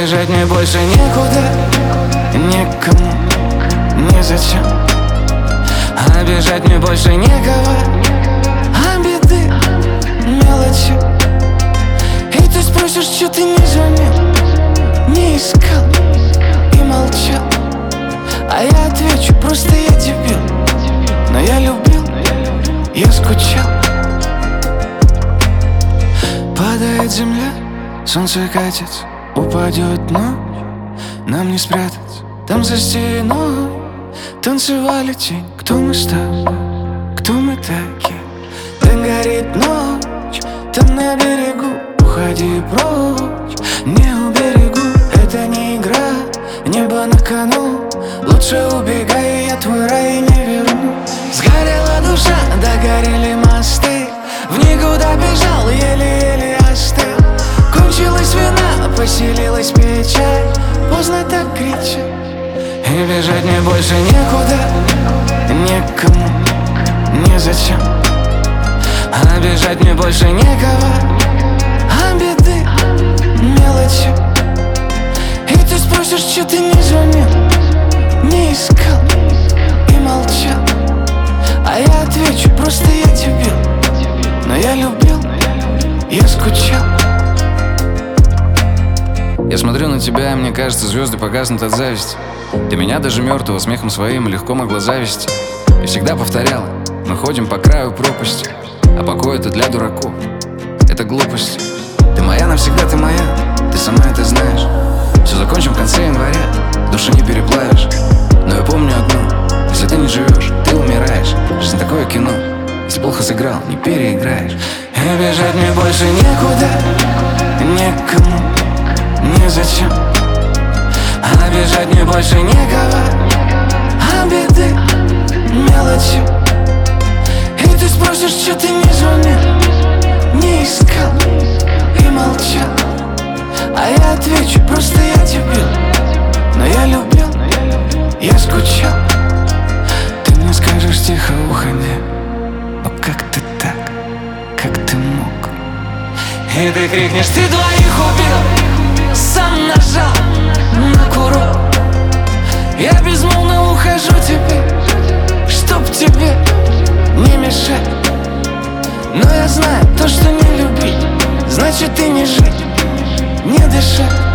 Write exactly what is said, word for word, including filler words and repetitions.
бежать мне больше некуда, никому, незачем. А бежать мне больше некого, а беды, мелочи. И ты спросишь, что ты не звонил, не искал и молчал. А я отвечу, просто я дебил. Но я любил, я скучал. Падает земля, солнце катится, упадет ночь, нам не спрятаться. Там за стеной танцевали тень. Кто мы с тобой, кто мы такие? Там горит ночь, там на берегу. Уходи прочь, не уберегу. Это не игра, небо на кону. Лучше убегай, я твой рай не верну. Сгорела душа, догорели мосты. В никуда бежал, еле-еле остыл. Кончилась вина, поселилась печаль. Поздно так кричать. И бежать мне больше некуда, никому, незачем. А бежать мне больше некого, а беды, мелочи. И ты спросишь, что ты не звонил, не искал и молчал. А я отвечу, просто я дебил. Но я любил, я скучал. Я смотрю на тебя, и мне кажется, звезды погаснут от зависти. Ты меня даже мертвого смехом своим легко могла завести. И всегда повторяла: мы ходим по краю пропасти, а покой это для дураков, это глупости. Ты моя навсегда, ты моя, ты сама это знаешь. Все закончим в конце января, души не переплавишь. Но я помню одно: если ты не живешь, ты умираешь. Жизнь такое кино, если плохо сыграл, не переиграешь. И бежать мне больше некуда, никому, незачем. А бежать мне больше некого, а беды, мелочи. И ты спросишь, что ты не звонил, не искал и молчал. А я отвечу, просто я дебил. Но я любил, я скучал. Ты мне скажешь тихо, уходи. Но как ты так, как ты мог? И ты крикнешь, ты двоих убил, сам нажал на курок. Я безмолвно ухожу теперь, чтоб тебе не мешать. Но я знаю, то, что не любить, значит и не жить, не дышать.